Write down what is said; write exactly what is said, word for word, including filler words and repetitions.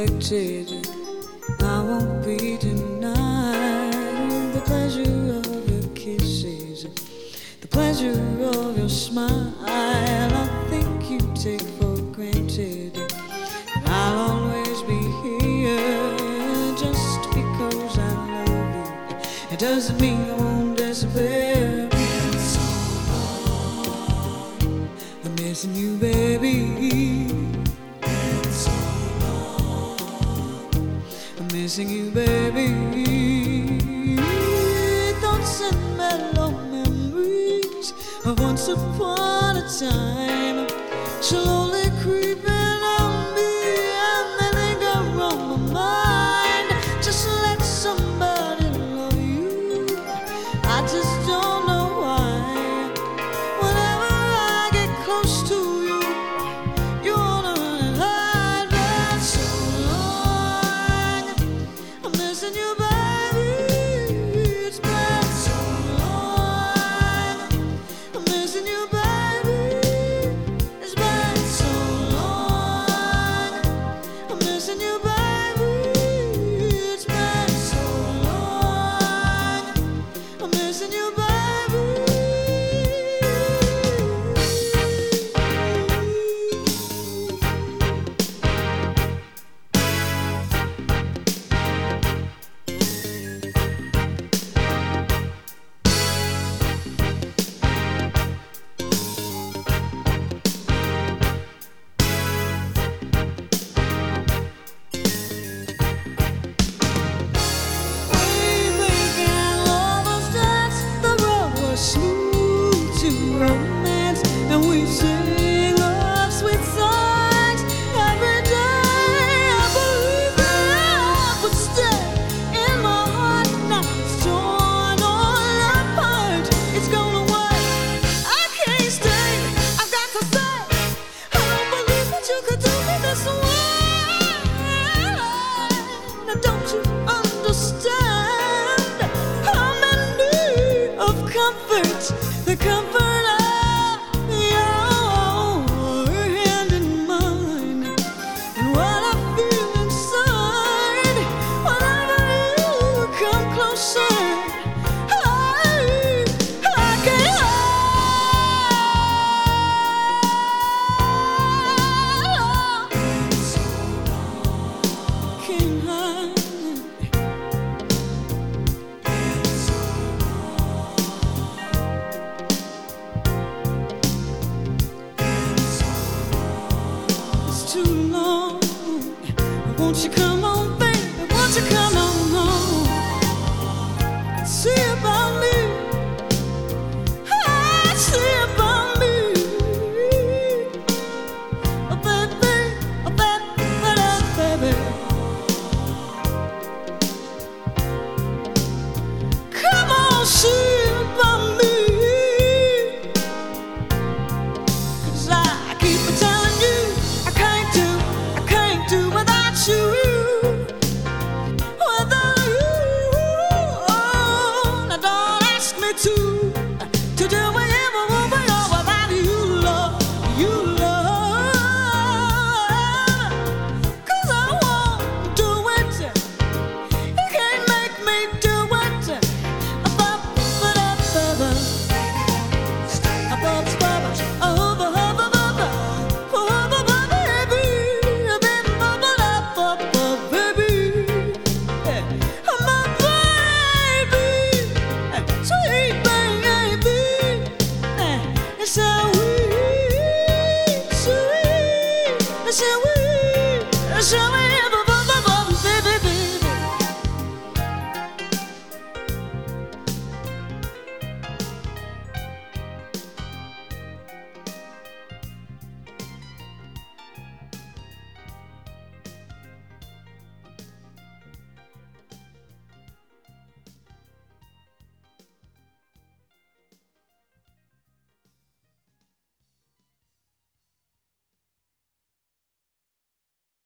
neglected. I won't be denied the pleasure of your kisses, the pleasure of your smile. I think you take for granted that I'll always be here just because I love you. It doesn't mean I won't disappear. Been so long, I'm missing you, baby. Been so long, I'm missing you, baby. Thoughts and mellow memories of once upon a time, slowly creeping on me, and they linger on my mind. Just let somebody love you, I just don't know why. Whenever I get close to you, you wanna run and hide. Been so long, I'm missing you, baby. It's been so long, I'm missing you, baby. It's been so long, I'm missing you, baby. It's been so long, I'm missing you, baby. Way back in lovers' dance, the road was smooth to romance, and we sing love sweet songs every day. I believe that love would stay in my heart. Now it's torn all apart. It's gone away. I can't stay. I've got to say, I don't believe that you could do me this way. Now don't you understand? I'm in need of comfort, the comfort of your hand in mine, and what I feel inside whenever you come closer. I, I can't hide. Can't hide. It's too long. Won't you come on, baby? Won't you come on?